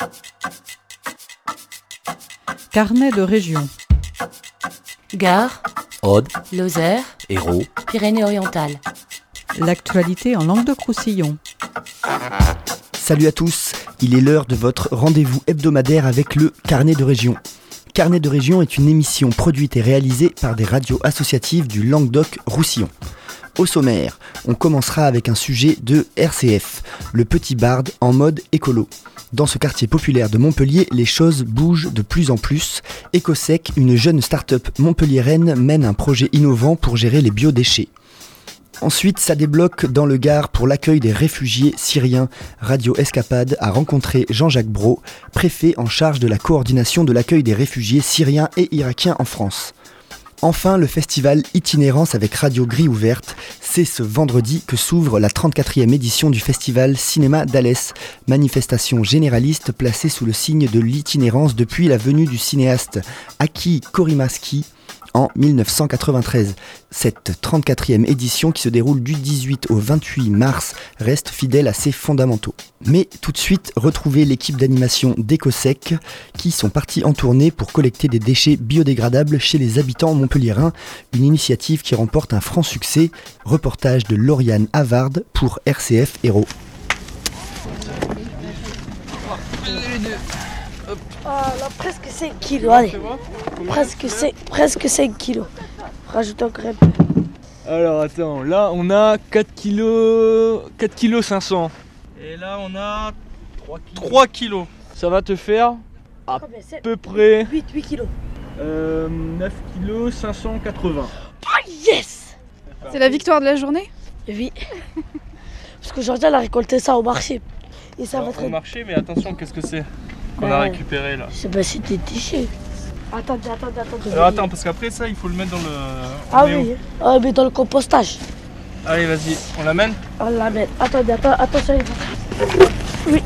Carnet de région. Gard, Aude, Lozère, Hérault, Pyrénées-Orientales. L'actualité en Languedoc-Roussillon. Salut à tous, il est l'heure de votre rendez-vous hebdomadaire avec le Carnet de région. Carnet de région est une émission produite et réalisée par des radios associatives du Languedoc-Roussillon. Au sommaire, on commencera avec un sujet de RCF, le Petit Barde en mode écolo. Dans ce quartier populaire de Montpellier, les choses bougent de plus en plus. Ecosec, une jeune start-up montpelliéraine, mène un projet innovant pour gérer les biodéchets. Ensuite, ça débloque dans le Gard pour l'accueil des réfugiés syriens. Radio Escapade a rencontré Jean-Jacques Brault, préfet en charge de la coordination de l'accueil des réfugiés syriens et irakiens en France. Enfin, le festival Itinérance avec Radio Grille Ouverte, c'est ce vendredi que s'ouvre la 34e édition du festival Cinéma d'Alès, manifestation généraliste placée sous le signe de l'itinérance depuis la venue du cinéaste Aki Kaurismäki en 1993. Cette 34e édition qui se déroule du 18 au 28 mars reste fidèle à ses fondamentaux. Mais tout de suite, retrouvez l'équipe d'animation d'Ecosec qui sont partis en tournée pour collecter des déchets biodégradables chez les habitants montpelliérains, une initiative qui remporte un franc succès. Reportage de Lauriane Havard pour RCF Hérault. Là, presque 5 kilos, allez. Presque 5 kilos. Rajoute encore un peu. Alors attends, là on a 4 kg 500. Et là on a 3 kilos. Ça va te faire à peu près 8 kilos. 9 kg 580. Oh yes! C'est la victoire de la journée? Oui. Parce qu'aujourd'hui elle a récolté ça au marché. Et ça va Au marché, mais attention, qu'est-ce que c'est qu'on a récupéré là? Je sais pas si c'est des déchets. Attendez. Alors attends, parce qu'après ça, il faut le mettre dans le... Ah oui, mais dans le compostage. Allez, vas-y, on l'amène? On l'amène. Attendez, attention. Oui.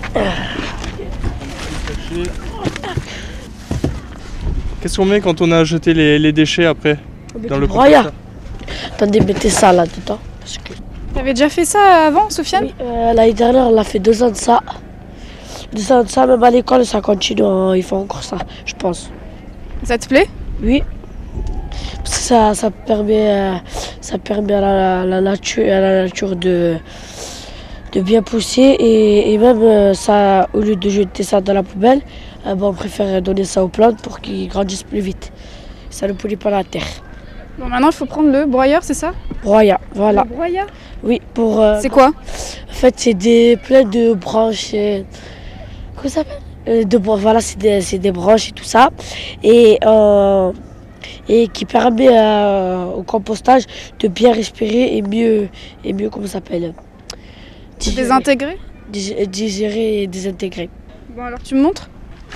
Qu'est-ce qu'on met quand on a jeté les déchets après? Dans le broyat. Attendez, mettez ça là-dedans. Parce que... T'avais déjà fait ça avant, Sofiane? Oui, l'année dernière, on a fait 2 ans de ça. 2 ans de ça, même à l'école, ça continue. Ils font encore ça, je pense. Ça te plaît? Oui. Parce que ça permet à la nature de bien pousser. Et même, ça, au lieu de jeter ça dans la poubelle, on préfère donner ça aux plantes pour qu'ils grandissent plus vite. Ça ne pollue pas la terre. Bon, maintenant, il faut prendre le broyeur, c'est ça? Broyat, voilà. Le broyat? Oui, pour... c'est quoi? En fait, c'est plein de branches... comment ça s'appelle? Voilà, c'est des branches et tout ça. Et qui permet au compostage de bien respirer et mieux comment ça s'appelle? Désintégrer? Digérer et désintégrer. Bon, alors tu me montres?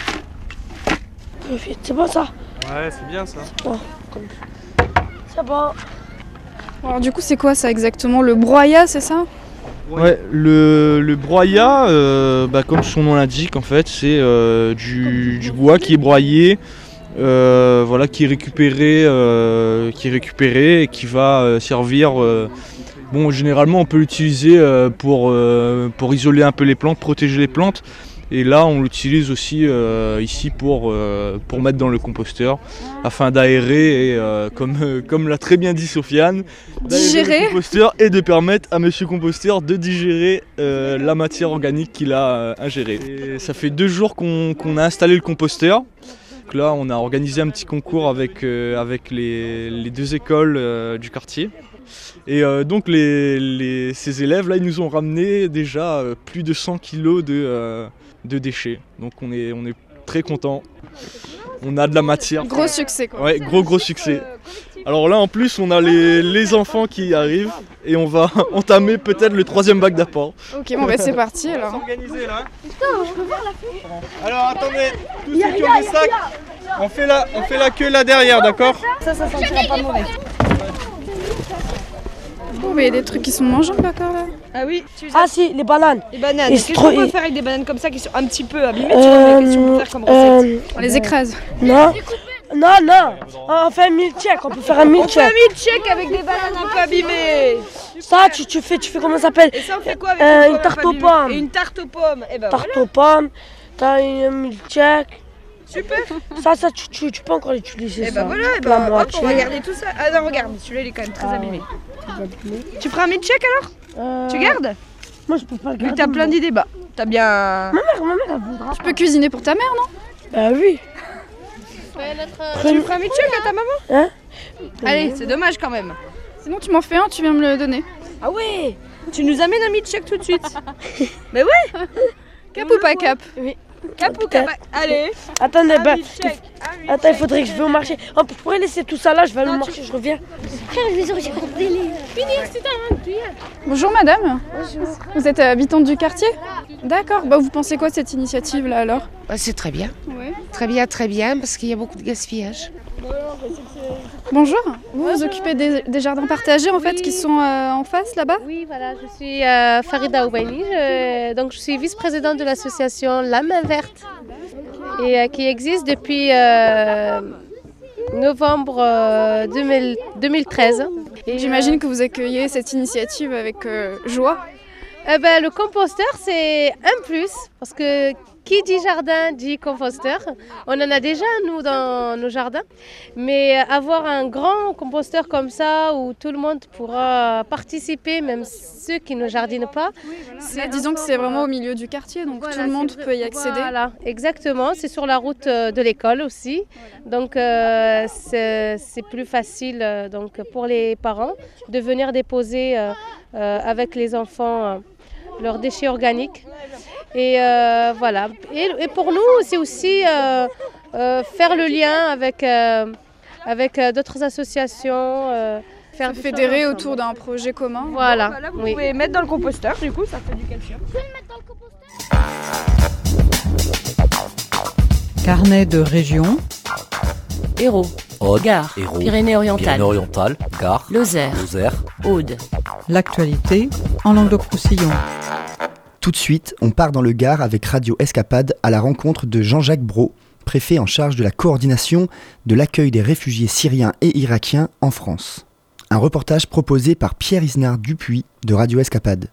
C'est bon ça? Ouais, c'est bien ça. C'est bon. Alors du coup, c'est quoi ça exactement? Le broyat, c'est ça? Ouais, le broyat, comme son nom l'indique, en fait, c'est du bois qui est broyé, qui est récupéré et qui va servir. Généralement, on peut l'utiliser pour isoler un peu les plantes, protéger les plantes. Et là, on l'utilise aussi ici pour mettre dans le composteur afin d'aérer et comme l'a très bien dit Sofiane, digérer le composteur et de permettre à monsieur composteur de digérer la matière organique qu'il a ingérée. Et ça fait 2 jours qu'on a installé le composteur. Donc là, on a organisé un petit concours avec les 2 écoles du quartier. Et donc ces élèves là, ils nous ont ramené déjà plus de 100 kilos de déchets. Donc on est très contents. On a de la matière. Gros succès quoi. Ouais, gros succès. Alors là en plus on a les enfants qui arrivent et on va entamer peut-être le 3e bac d'apport. Ok, bon c'est parti alors. On va s'organiser là. Alors attendez, tous ceux qui ont des sacs, on fait la queue là derrière, d'accord? Ça sentira pas mauvais. Oh, mais il y a des trucs qui sont mangeables encore là. Ah oui, Ah si, les bananes. Les bananes. Et Qu'est-ce qu'on peut faire avec des bananes comme ça qui sont un petit peu abîmées? Tu vois, qu'est-ce qu'on peut faire comme recette? On les écrase. Non. On fait un milkshake, on peut faire un On fait un milkshake. milkshake avec des bananes un peu abîmées. Ça, tu fais comment ça s'appelle? Et ça, on fait quoi avec une tarte aux pommes. Et une tarte aux pommes. Et ben Tarte voilà. aux pommes. t'as une milkshake. Super. Ça tu peux encore l'utiliser. Et ça. voilà, La hop, moitié. on va garder tout ça. Ah non, regarde, celui-là il est quand même très abîmé. Tu feras un milkshake alors? Tu gardes? Moi je peux pas le Vu garder. que t'as plein d'idées, bah t'as bien. Ma mère elle voudra. Tu peux cuisiner pour ta mère, non? Bah oui. Tu feras un milkshake à ta maman? Hein? Allez, c'est dommage quand même. Sinon, tu m'en fais un, tu viens me le donner. Ah ouais. Tu nous amènes un milkshake tout de suite. Mais ouais. Cap ou pas cap? Oui. Cap ou cap? Allez. Attendez, Un bah. milkshake. Attends, il faudrait que je vais au marché. Oh, je pourrais laisser tout ça là, je vais aller au marché, je reviens. Bonjour madame. Bonjour. Vous êtes habitante du quartier? D'accord. Bah, vous pensez quoi de cette initiative là alors? C'est très bien. Ouais. Très bien, parce qu'il y a beaucoup de gaspillage. Bonjour. Vous vous occupez des jardins partagés en fait qui sont en face là-bas? Oui, voilà, je suis Farida Oubaini, donc je suis vice-présidente de l'association La Main Verte et qui existe depuis novembre 2013. Et, J'imagine que vous accueillez cette initiative avec joie. le composteur, c'est un plus, parce que qui dit jardin dit composteur. On en a déjà, nous, dans nos jardins. Mais avoir un grand composteur comme ça, où tout le monde pourra participer, même ceux qui ne jardinent pas. Là, disons que c'est vraiment au milieu du quartier, donc Voilà, tout le monde peut y accéder. Voilà, exactement. C'est sur la route de l'école aussi. Donc, c'est plus facile donc, pour les parents de venir déposer avec les enfants leurs déchets organiques. Et voilà. Et pour nous, c'est aussi faire le lien avec d'autres associations. Se fédérer autour d'un projet commun. Voilà. Voilà, vous pouvez mettre dans le composteur, du coup, ça fait du calcium. Carnet de région. Hérault, Aude, Gard, Hérault, Pyrénées-Orientales, Pyrénées-Orientales, Gard, Lozère, Aude. L'actualité en Languedoc-Roussillon. Tout de suite, on part dans le Gard avec Radio Escapade à la rencontre de Jean-Jacques Brault, préfet en charge de la coordination de l'accueil des réfugiés syriens et irakiens en France. Un reportage proposé par Pierre Isnard Dupuis de Radio Escapade.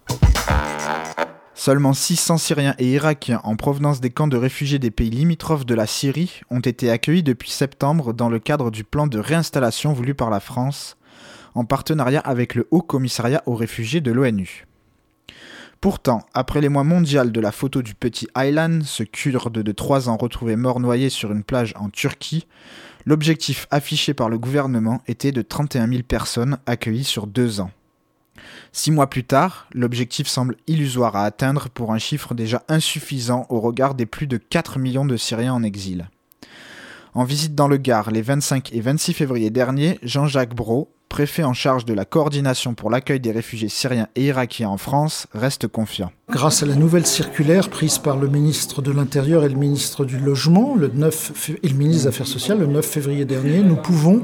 Seulement 600 Syriens et Irakiens en provenance des camps de réfugiés des pays limitrophes de la Syrie ont été accueillis depuis septembre dans le cadre du plan de réinstallation voulu par la France, en partenariat avec le Haut Commissariat aux réfugiés de l'ONU. Pourtant, après les mois mondiaux de la photo du petit Aylan, ce kurde de 3 ans retrouvé mort noyé sur une plage en Turquie, l'objectif affiché par le gouvernement était de 31 000 personnes accueillies sur 2 ans. 6 mois plus tard, l'objectif semble illusoire à atteindre pour un chiffre déjà insuffisant au regard des plus de 4 millions de Syriens en exil. En visite dans le Gard les 25 et 26 février dernier, Jean-Jacques Brault, préfet en charge de la coordination pour l'accueil des réfugiés syriens et irakiens en France, reste confiant. Grâce à la nouvelle circulaire prise par le ministre de l'Intérieur et le ministre du Logement et le ministre des Affaires sociales le 9 février dernier, nous pouvons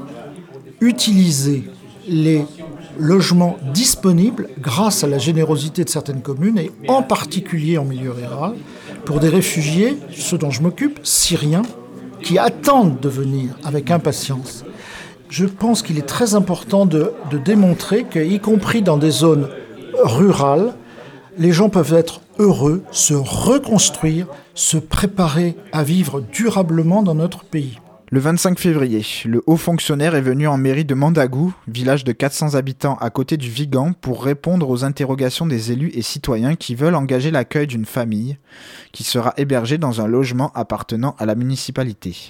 utiliser les logements disponibles grâce à la générosité de certaines communes et en particulier en milieu rural pour des réfugiés, ceux dont je m'occupe, syriens, qui attendent de venir avec impatience. Je pense qu'il est très important de démontrer qu'y compris dans des zones rurales, les gens peuvent être heureux, se reconstruire, se préparer à vivre durablement dans notre pays. Le 25 février, le haut fonctionnaire est venu en mairie de Mandagou, village de 400 habitants à côté du Vigan, pour répondre aux interrogations des élus et citoyens qui veulent engager l'accueil d'une famille qui sera hébergée dans un logement appartenant à la municipalité.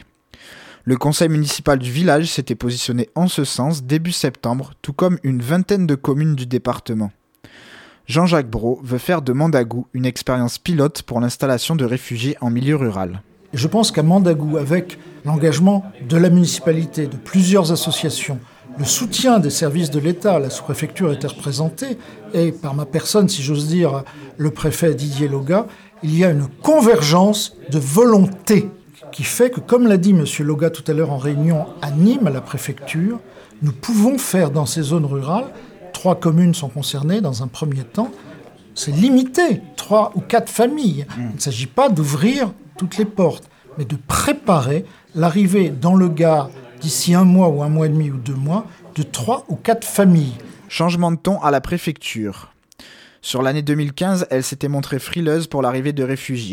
Le conseil municipal du village s'était positionné en ce sens début septembre, tout comme une vingtaine de communes du département. Jean-Jacques Brault veut faire de Mandagou une expérience pilote pour l'installation de réfugiés en milieu rural. Je pense qu'à Mandagou, avec l'engagement de la municipalité, de plusieurs associations, le soutien des services de l'État, la sous-préfecture était représentée, et par ma personne, si j'ose dire, le préfet Didier Loga, il y a une convergence de volonté qui fait que, comme l'a dit M. Loga tout à l'heure en réunion à Nîmes, à la préfecture, nous pouvons faire dans ces zones rurales, 3 communes sont concernées dans un premier temps, c'est limité, 3 ou 4 familles. Il ne s'agit pas d'ouvrir toutes les portes, mais de préparer l'arrivée dans le Gard d'ici 1 mois ou 1 mois et demi ou 2 mois de 3 ou 4 familles. Changement de ton à la préfecture. Sur l'année 2015, elle s'était montrée frileuse pour l'arrivée de réfugiés.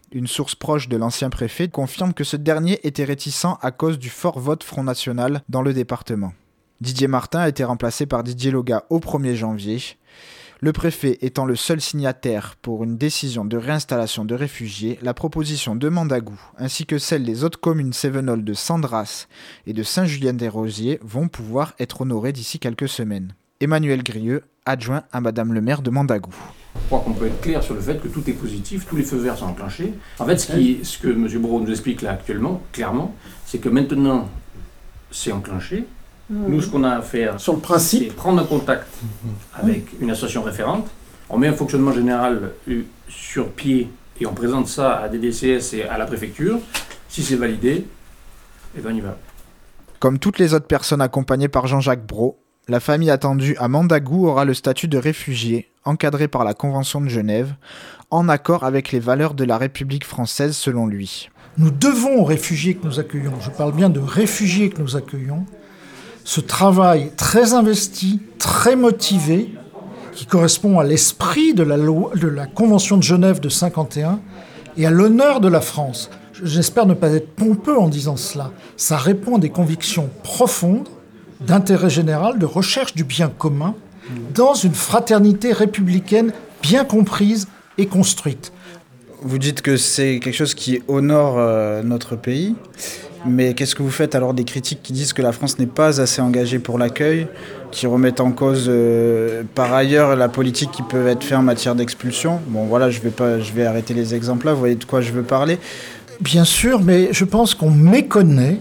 Une source proche de l'ancien préfet confirme que ce dernier était réticent à cause du fort vote Front National dans le département. Didier Martin a été remplacé par Didier Loga au 1er janvier. Le préfet étant le seul signataire pour une décision de réinstallation de réfugiés, la proposition de Mandagou, ainsi que celle des autres communes cévenoles de Sandras et de Saint-Julien-des-Rosiers vont pouvoir être honorées d'ici quelques semaines. Emmanuel Grieux, adjoint à Madame le maire de Mandagou. Je crois qu'on peut être clair sur le fait que tout est positif, tous les feux verts sont enclenchés. En fait, ce que M. Brault nous explique là actuellement, clairement, c'est que maintenant, c'est enclenché. Nous, ce qu'on a à faire, sur le principe, c'est prendre un contact avec une association référente. On met un fonctionnement général sur pied et on présente ça à des DCS et à la préfecture. Si c'est validé, eh ben on y va. Comme toutes les autres personnes accompagnées par Jean-Jacques Brault, la famille attendue à Mandagou aura le statut de réfugié, encadré par la Convention de Genève, en accord avec les valeurs de la République française selon lui. Nous devons aux réfugiés que nous accueillons, je parle bien de réfugiés que nous accueillons, ce travail très investi, très motivé, qui correspond à l'esprit de la Convention de Genève de 1951 et à l'honneur de la France. J'espère ne pas être pompeux en disant cela. Ça répond à des convictions profondes, d'intérêt général, de recherche du bien commun, dans une fraternité républicaine bien comprise et construite. Vous dites que c'est quelque chose qui honore notre pays, mais qu'est-ce que vous faites alors des critiques qui disent que la France n'est pas assez engagée pour l'accueil, qui remettent en cause par ailleurs la politique qui peut être faite en matière d'expulsion ? Bon voilà, je vais arrêter les exemples là, vous voyez de quoi je veux parler. Bien sûr, mais je pense qu'on méconnaît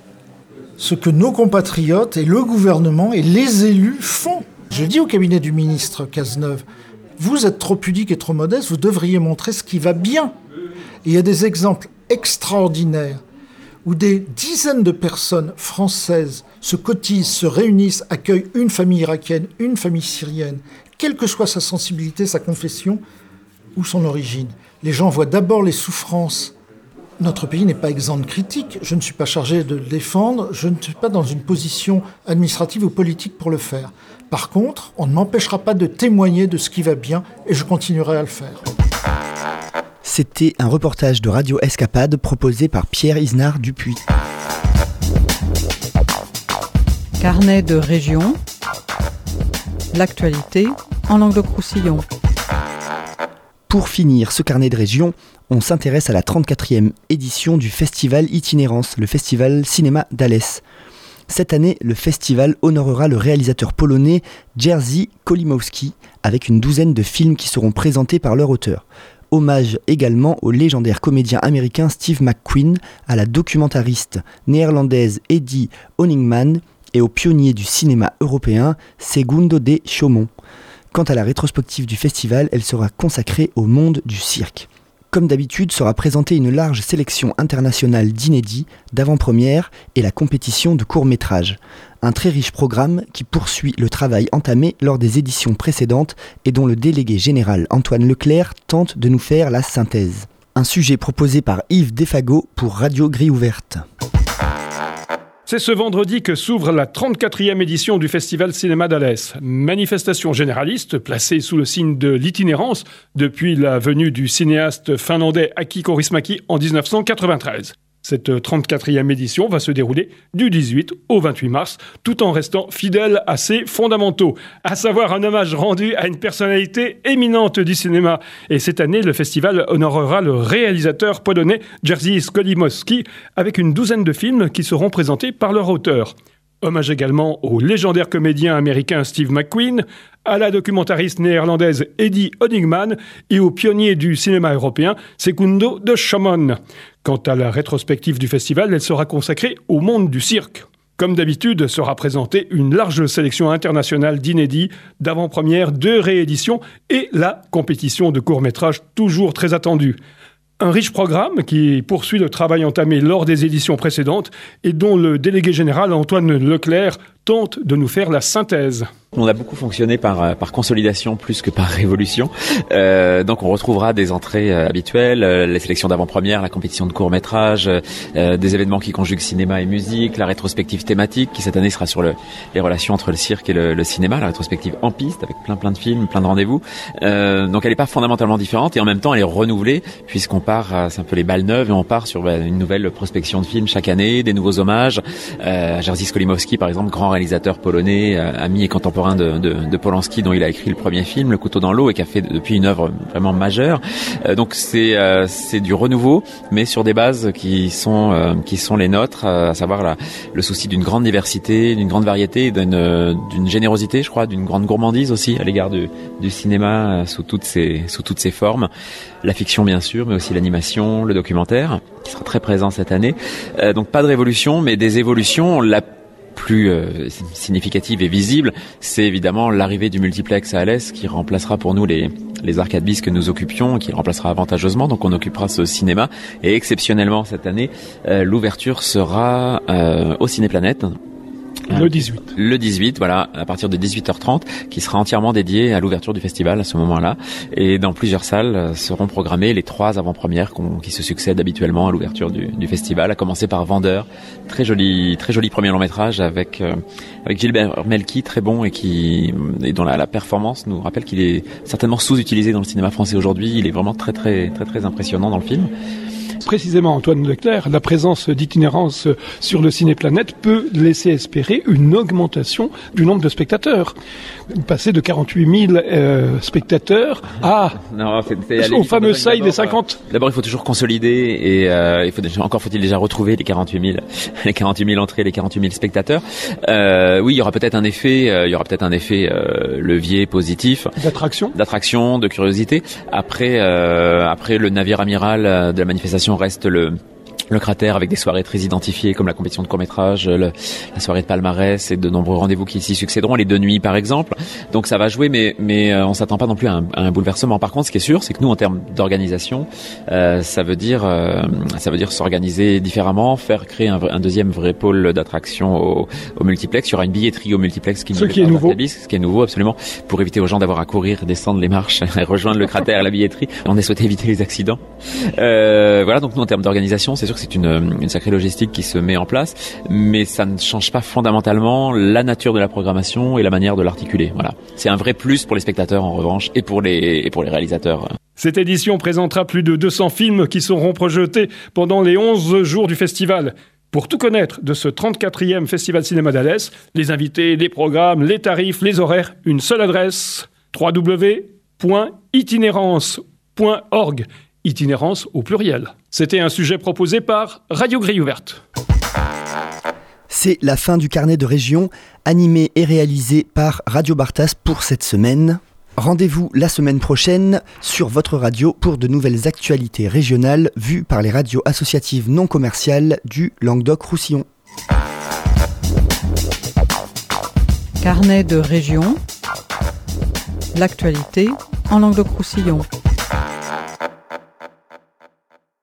ce que nos compatriotes et le gouvernement et les élus font. Je dis au cabinet du ministre Cazeneuve, vous êtes trop pudique et trop modeste, vous devriez montrer ce qui va bien. Et il y a des exemples extraordinaires où des dizaines de personnes françaises se cotisent, se réunissent, accueillent une famille irakienne, une famille syrienne, quelle que soit sa sensibilité, sa confession ou son origine. Les gens voient d'abord les souffrances. Notre pays n'est pas exempt de critiques. Je ne suis pas chargé de le défendre. Je ne suis pas dans une position administrative ou politique pour le faire. Par contre, on ne m'empêchera pas de témoigner de ce qui va bien et je continuerai à le faire. C'était un reportage de Radio Escapade proposé par Pierre Isnard Dupuis. Carnet de région, l'actualité en Languedoc-Roussillon. Pour finir ce carnet de région, on s'intéresse à la 34e édition du festival Itinérance, le festival cinéma d'Alès. Cette année, le festival honorera le réalisateur polonais Jerzy Kolimowski avec une douzaine de films qui seront présentés par leur auteur. Hommage également au légendaire comédien américain Steve McQueen, à la documentariste néerlandaise Eddie Honigman et au pionnier du cinéma européen Segundo de Chaumont. Quant à la rétrospective du festival, elle sera consacrée au monde du cirque. Comme d'habitude, sera présentée une large sélection internationale d'inédits, d'avant-premières et la compétition de courts-métrages. Un très riche programme qui poursuit le travail entamé lors des éditions précédentes et dont le délégué général Antoine Leclerc tente de nous faire la synthèse. Un sujet proposé par Yves Defago pour Radio Grille Ouverte. C'est ce vendredi que s'ouvre la 34e édition du Festival Cinéma d'Alès. Manifestation généraliste placée sous le signe de l'itinérance depuis la venue du cinéaste finlandais Aki Kaurismäki en 1993. Cette 34e édition va se dérouler du 18 au 28 mars, tout en restant fidèle à ses fondamentaux, à savoir un hommage rendu à une personnalité éminente du cinéma. Et cette année, le festival honorera le réalisateur polonais Jerzy Kolimowski avec une douzaine de films qui seront présentés par leur auteur. Hommage également au légendaire comédien américain Steve McQueen, à la documentariste néerlandaise Eddie Honigman et au pionnier du cinéma européen Segundo de Chaumont. Quant à la rétrospective du festival, elle sera consacrée au monde du cirque. Comme d'habitude, sera présentée une large sélection internationale d'inédits, d'avant-premières, de rééditions et la compétition de courts-métrages toujours très attendue. Un riche programme qui poursuit le travail entamé lors des éditions précédentes et dont le délégué général Antoine Leclerc tente de nous faire la synthèse. On a beaucoup fonctionné par consolidation plus que par révolution. Donc on retrouvera des entrées habituelles, les sélections d'avant-première, la compétition de court-métrage, des événements qui conjuguent cinéma et musique, la rétrospective thématique qui cette année sera sur les relations entre le cirque et le cinéma, la rétrospective en piste avec plein de films, plein de rendez-vous. Donc elle n'est pas fondamentalement différente et en même temps elle est renouvelée puisqu'on part, c'est un peu les balles neuves et on part sur une nouvelle prospection de films chaque année, des nouveaux hommages. Jerzy Skolimowski par exemple, grand réalisateur polonais, ami et contemporain de Polanski dont il a écrit le premier film, Le couteau dans l'eau, et qui a fait depuis une œuvre vraiment majeure. Donc c'est du renouveau, mais sur des bases qui sont les nôtres, à savoir le souci d'une grande diversité, d'une grande variété, d'une générosité, je crois, d'une grande gourmandise aussi à l'égard du cinéma sous toutes ses formes. La fiction bien sûr, mais aussi l'animation, le documentaire, qui sera très présent cette année. Donc pas de révolution, mais des évolutions. La plus significative et visible, c'est évidemment l'arrivée du multiplex à Alès qui remplacera pour nous les arcades bis que nous occupions, qui remplacera avantageusement, donc on occupera ce cinéma. Et exceptionnellement cette année, l'ouverture sera au Cinéplanète. Le 18. Le 18, voilà, à partir de 18h30, qui sera entièrement dédié à l'ouverture du festival à ce moment-là. Et dans plusieurs salles seront programmées les 3 avant-premières qui se succèdent habituellement à l'ouverture du festival, à commencer par Vendeur, très joli premier long-métrage avec Gilbert Melki, très bon et dont la performance nous rappelle qu'il est certainement sous-utilisé dans le cinéma français aujourd'hui. Il est vraiment très impressionnant dans le film. Précisément, Antoine Leclerc, la présence d'itinérance sur le Cinéplanète peut laisser espérer une augmentation du nombre de spectateurs. Passer de 48 000 spectateurs au fameux seuil des 50. D'abord, il faut toujours consolider et faut-il déjà retrouver les 48 000 entrées, les 48 000 spectateurs. Oui, il y aura peut-être un effet levier positif. D'attraction, de curiosité. Après le navire amiral de la manifestation reste le cratère avec des soirées très identifiées comme la compétition de court-métrage, la soirée de palmarès et de nombreux rendez-vous qui s'y succéderont, les 2 nuits par exemple. Donc ça va jouer, mais on s'attend pas non plus à un bouleversement. Par contre, ce qui est sûr, c'est que nous, en termes d'organisation, ça veut dire s'organiser différemment, faire créer un deuxième vrai pôle d'attraction au multiplex. Il y aura une billetterie au multiplex ce qui est nouveau absolument, pour éviter aux gens d'avoir à courir, descendre les marches, rejoindre le cratère, la billetterie. On a souhaité éviter les accidents. Voilà, donc nous en termes d'organisation, c'est sûr que c'est une sacrée logistique qui se met en place, mais ça ne change pas fondamentalement la nature de la programmation et la manière de l'articuler. Voilà. C'est un vrai plus pour les spectateurs en revanche et pour les réalisateurs. Cette édition présentera plus de 200 films qui seront projetés pendant les 11 jours du festival. Pour tout connaître de ce 34e Festival Cinéma d'Alès, les invités, les programmes, les tarifs, les horaires, une seule adresse, www.itinérance.org. Itinérance au pluriel. C'était un sujet proposé par Radio Grille Ouverte. C'est la fin du carnet de région, animé et réalisé par Radio Bartas pour cette semaine. Rendez-vous la semaine prochaine sur votre radio pour de nouvelles actualités régionales vues par les radios associatives non commerciales du Languedoc-Roussillon. Carnet de région, l'actualité en Languedoc-Roussillon.